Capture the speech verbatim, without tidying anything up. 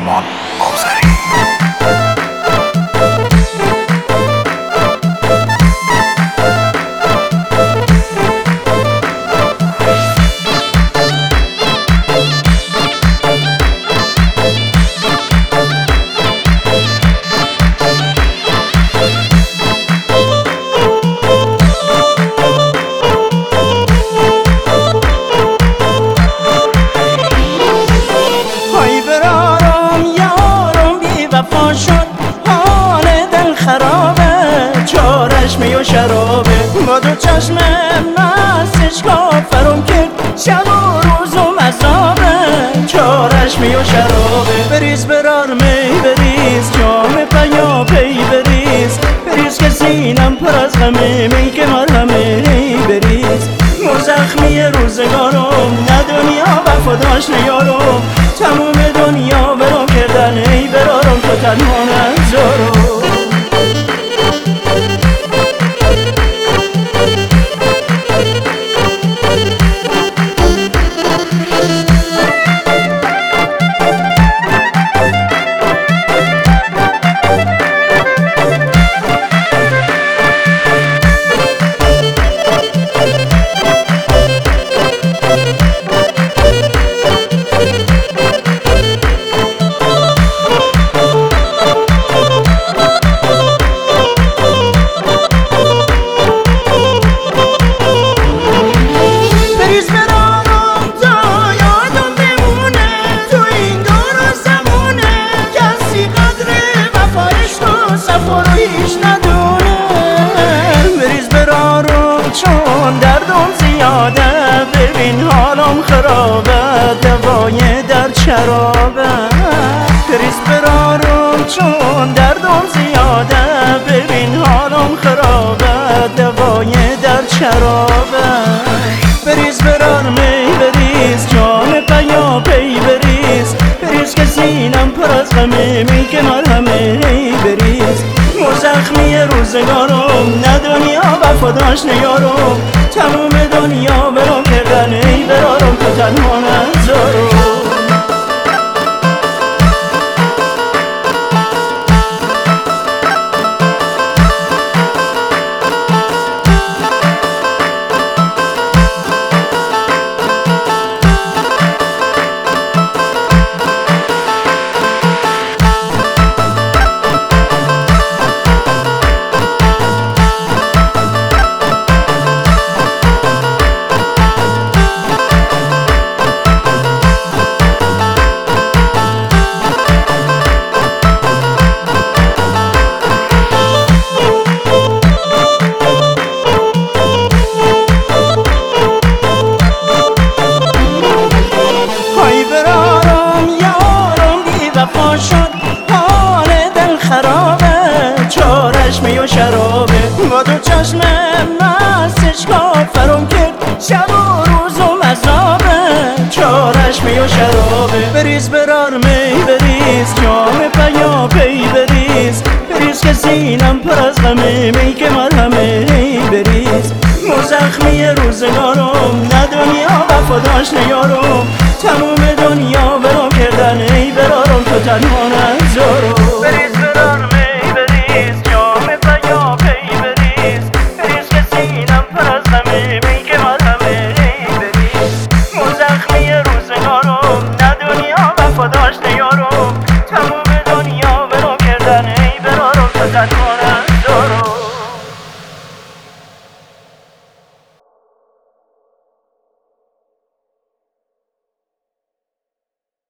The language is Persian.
سلمان آذری. چشمی و شرابه با دو چشم مستش کافرم کرد شب و روز و مصابه چارشمی و شرابه بریز برار می بریز جام پیا پی بریز بریز که سینم پر از غمه می که مرهمه بریز مزخمی روزگارم نه دنیا وفاداش نیارم تموم دنیا برام کردن ای برارم تو تنها نذارم. چون دردم زیاده ببین حالم خرابه دوای درد شرابه بریز برارم چون دردم زیاده ببین حالم خرابه دوای درد شرابه بریز برار می بریز جام پیا پی بریز بریز که سینم پر از غمه می که مرهمه بریز مزخمی روزگارم نه دنیا وفاداش نیارم تموم دنیا برام کردن ای برارم تو تنها نذارم. چشمی و شرابه با دو چشم مستش کافرم کرد شب و روز و مصابه چارشمی و شرابه بریز برار می بریز جام پیا پی بریز بریز که سینم پر از غمه می که مرهمه بریز مزخمی روزگارم نه دنیا وفاداش نیارم تموم دنیا برام کردن ای برارم تو تنها نذارم. بریز برار می بریز جام پیا پی بریز بریز که سینم پر از غمه می که مرهمه بریز مزخمی روزگارم نه دنیا وفاداش نیارم تموم دنیا برام کردن ای برارم تو تنها